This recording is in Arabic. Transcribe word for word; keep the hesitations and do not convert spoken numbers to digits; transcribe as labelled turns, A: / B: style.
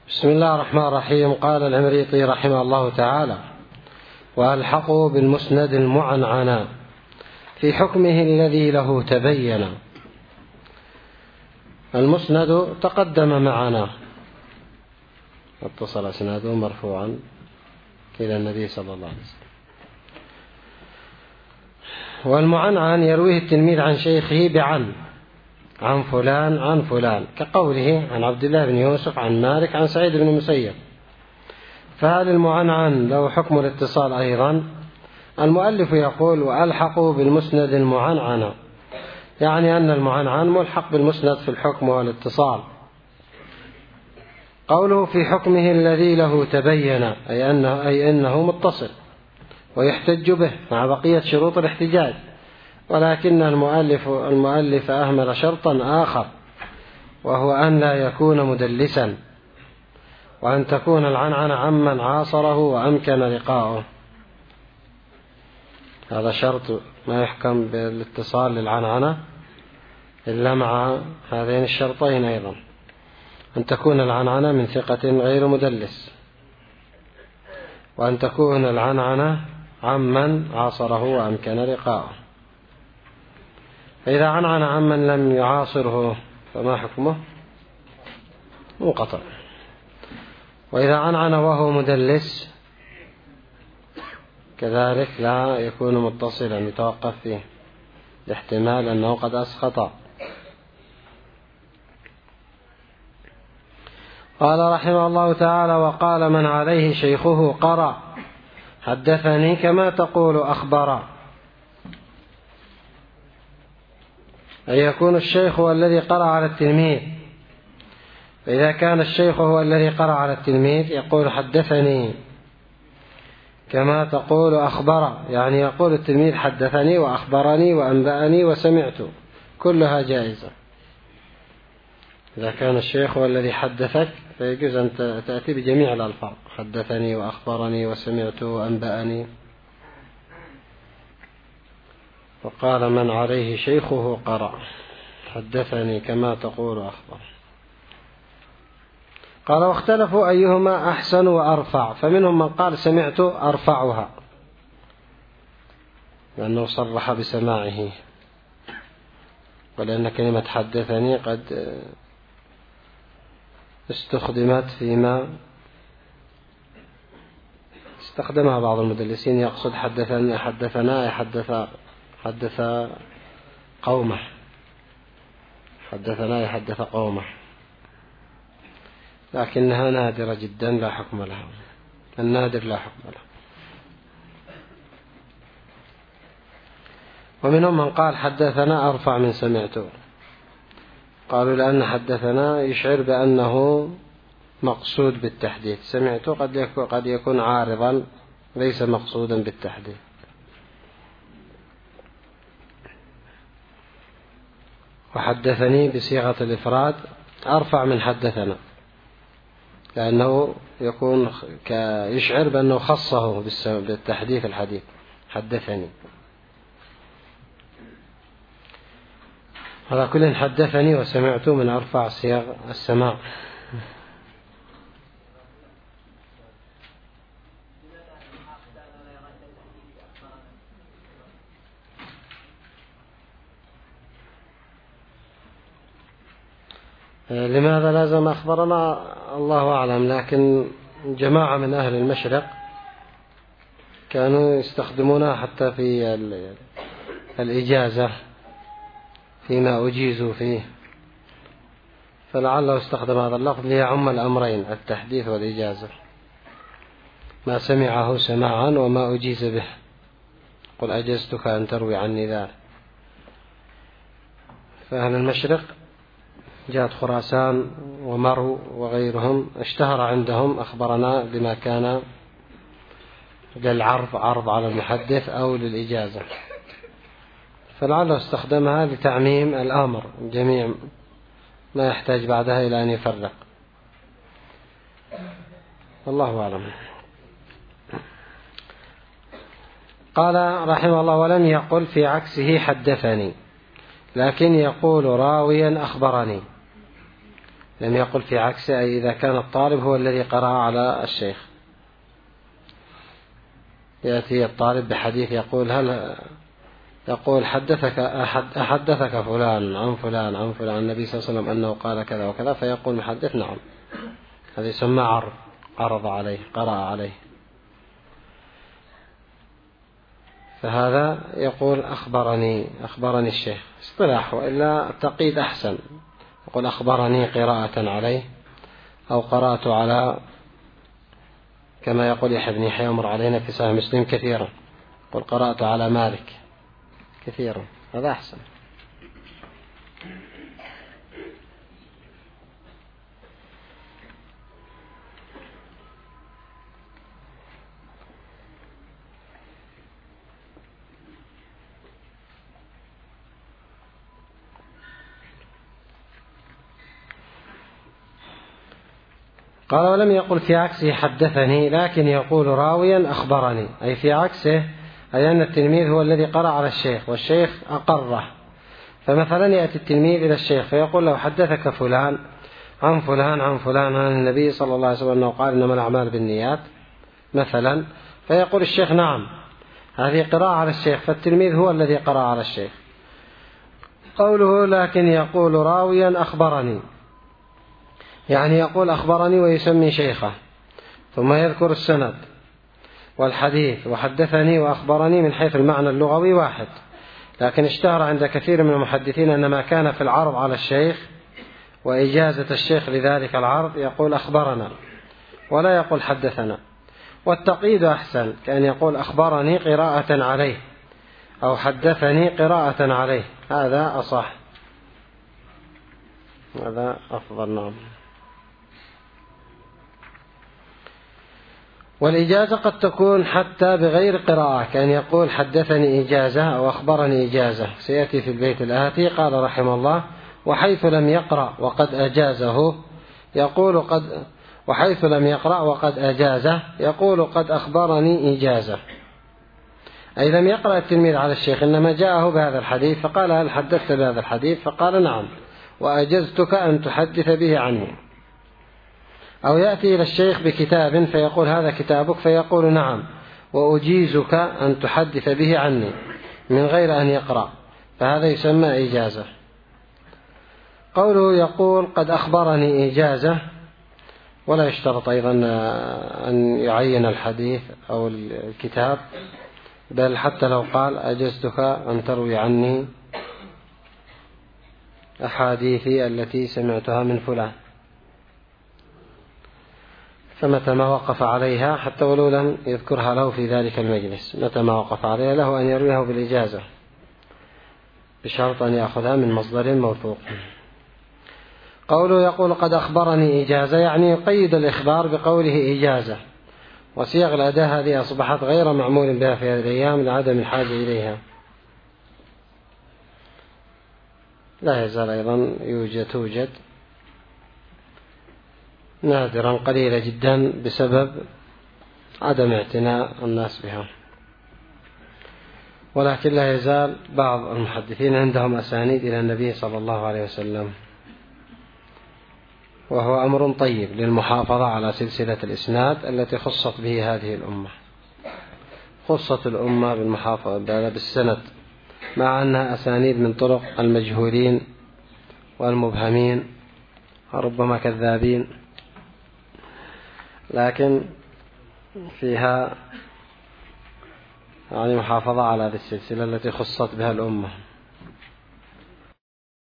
A: بسم الله الرحمن الرحيم. قال العمريطي رحمه الله تعالى: وألحقوا بالمسند المعنعنا في حكمه الذي له تبين. المسند تقدم معنا اتصل اسناده مرفوعا إلى النبي صلى الله عليه وسلم. والمعنعن يرويه التلميذ عن شيخه بعن، عن فلان عن فلان، كقوله عن عبد الله بن يوسف عن مالك عن سعيد بن المسيب. فهل المعنعن له حكم الاتصال أيضا؟ المؤلف يقول: وألحقوا بالمسند المعنعن، يعني أن المعنعن ملحق بالمسند في الحكم والاتصال. قوله في حكمه الذي له تبين، أي أنه, أي أنه متصل ويحتج به مع بقية شروط الاحتجاج، ولكن المؤلف, المؤلف أهمل شرطا آخر، وهو أن لا يكون مدلسا، وأن تكون العنعنة عمن عاصره وأمكن لقاؤه. هذا شرط ما يحكم بالاتصال للعنعنة إلا مع هذين الشرطين أيضا: أن تكون العنعنة من ثقة غير مدلس، وأن تكون العنعنة عمن عاصره وأمكن لقاؤه. فإذا عنعن عمن لم يعاصره فما حكمه؟ منقطع. وإذا عنعن وهو مدلس كذلك لا يكون متصلا، يتوقف فيه لاحتمال أنه قد أسقط. قال رحمه الله تعالى: وقال من عليه شيخه قرأ حدثني كما تقول أخبر. أن يكون الشيخ هو الذي قرأ على التلميذ، فإذا كان الشيخ هو الذي قرأ على التلميذ يقول حدثني كما تقول أخبر، يعني يقول التلميذ حدثني وأخبرني وأنبأني وسمعت، كلها جائزة. إذا كان الشيخ هو الذي حدثك فيجوز أن تأتي بجميع الألفاظ: حدثني وأخبرني وسمعت وأنبأني. وقال من عليه شيخه قرأ حدثني كما تقول أخبر. قال: واختلفوا أيهما أحسن وأرفع، فمنهم من قال سمعت أرفعها لأنه صرح بسماعه، ولأن كلمة حدثني قد استخدمت فيما استخدمها بعض المدلسين، يقصد حدثنا حدثنا حدث حدث قومه، حدثنا يحدث قومه، لكنها نادرة جدا لا حكم لها، النادر لا حكم له. ومنهم من قال حدثنا أرفع من سمعت، قالوا لأن حدثنا يشعر بأنه مقصود بالتحديث، سمعت قد يكون, قد يكون عارضا ليس مقصودا بالتحديث. وحدثني بصيغة الإفراد أرفع من حدثنا، لأنه يكون يشعر بأنه خصه بالتحديث الحديث حدثني. على كل حدثني وسمعت من أرفع صيغ السماع. لماذا لازم أخبرنا؟ الله أعلم، لكن جماعة من أهل المشرق كانوا يستخدمونها حتى في الإجازة فيما أجيزوا فيه، فلعله استخدم هذا اللفظ ليعم الأمرين: التحديث والإجازة، ما سمعه سماعا وما أجيز به. قل أجزتك أن تروي عني ذلك. فأهل المشرق جاءت خراسان ومرو وغيرهم اشتهر عندهم أخبرنا لما كان للعرض، عرض على المحدث أو للإجازة، فلعله استخدمها لتعميم الأمر جميع ما يحتاج بعدها إلى أن يفرق، والله أعلم. قال رحمه الله: ولم يقل في عكسه حدثني، لكن يقول راويا أخبرني، لم يقل في عكسه، أي إذا كان الطالب هو الذي قرأ على الشيخ. يأتي الطالب بحديث يقول هل يقول حدثك أحد أحدثك فلان عن فلان عن فلان النبي صلى الله عليه وسلم أنه قال كذا وكذا، فيقول محدث نعم، هذا يسمى عرض، عرض عليه، قرأ عليه. فهذا يقول أخبرني أخبرني الشيخ اصطلاح، وإلا التقييد أحسن، يقول أخبرني قراءة عليه، أو قرأت على، كما يقول يحيى بن يحيى يمر علينا في صحيح مسلم كثيرا، يقول قرأت على مالك كثيرا، هذا أحسن. قال ولم يقل في عكسه حدثني، لكن يقول راويا أخبرني، أي في عكسه، أي أن التلميذ هو الذي قرأ على الشيخ والشيخ أقره. فمثلا يأتي التلميذ إلى الشيخ فيقول له حدثك فلان عن فلان عن فلان عن النبي صلى الله عليه وسلم أنه قال إنما الأعمال بالنيات مثلا، فيقول الشيخ نعم، هذه قراءة على الشيخ، فالتلميذ هو الذي قرأ على الشيخ. قوله لكن يقول راويا أخبرني، يعني يقول أخبرني ويسمي شيخه، ثم يذكر السند والحديث، وحدثني وأخبرني من حيث المعنى اللغوي واحد، لكن اشتهر عند كثير من المحدثين أن ما كان في العرض على الشيخ وإجازة الشيخ لذلك العرض يقول أخبرنا ولا يقول حدثنا. والتقييد أحسن، كأن يقول أخبرني قراءة عليه أو حدثني قراءة عليه، هذا أصح، هذا أفضل. نعم. والإجازة قد تكون حتى بغير قراءة، كأن يقول حدثني إجازة أو أخبرني إجازة، سيأتي في البيت الآتي. قال رحمه الله وحيث لم يقرأ وقد أجازه يقول قد وحيث لم يقرأ وقد أجازه يقول قد أخبرني إجازة، أي لم يقرأ التلميذ على الشيخ، إنما جاءه بهذا الحديث فقال هل حدثت بهذا الحديث؟ فقال نعم وأجزتك أن تحدث به عني. أو يأتي إلى الشيخ بكتاب فيقول هذا كتابك، فيقول نعم وأجيزك أن تحدث به عني من غير أن يقرأ، فهذا يسمى إجازة. قوله يقول قد أخبرني إجازة، ولا يشترط أيضا أن يعين الحديث أو الكتاب، بل حتى لو قال أجزتك أن تروي عني أحاديثي التي سمعتها من فلان، فمتى ما وقف عليها حتى ولو لم يذكرها له في ذلك المجلس، متى ما وقف عليها له أن يرويها بالإجازة، بشرط أن يأخذها من مصدر موثوق. قوله يقول قد أخبرني إجازة، يعني يقيد الإخبار بقوله إجازة، وصيغ الأداة هذه أصبحت غير معمول بها في هذه الأيام لعدم الحاجة إليها. لا يزال أيضا يوجد توجد نادرا قليلة جدا بسبب عدم اعتناء الناس بها، ولكن لا يزال بعض المحدثين عندهم أسانيد إلى النبي صلى الله عليه وسلم، وهو أمر طيب للمحافظة على سلسلة الإسناد التي خصت به هذه الأمة، خصت الأمة بالمحافظة بالسند، مع أنها أسانيد من طرق المجهولين والمبهمين وربما كذابين، لكن فيها يعني محافظة على هذه السلسلة التي خصت بها الأمة.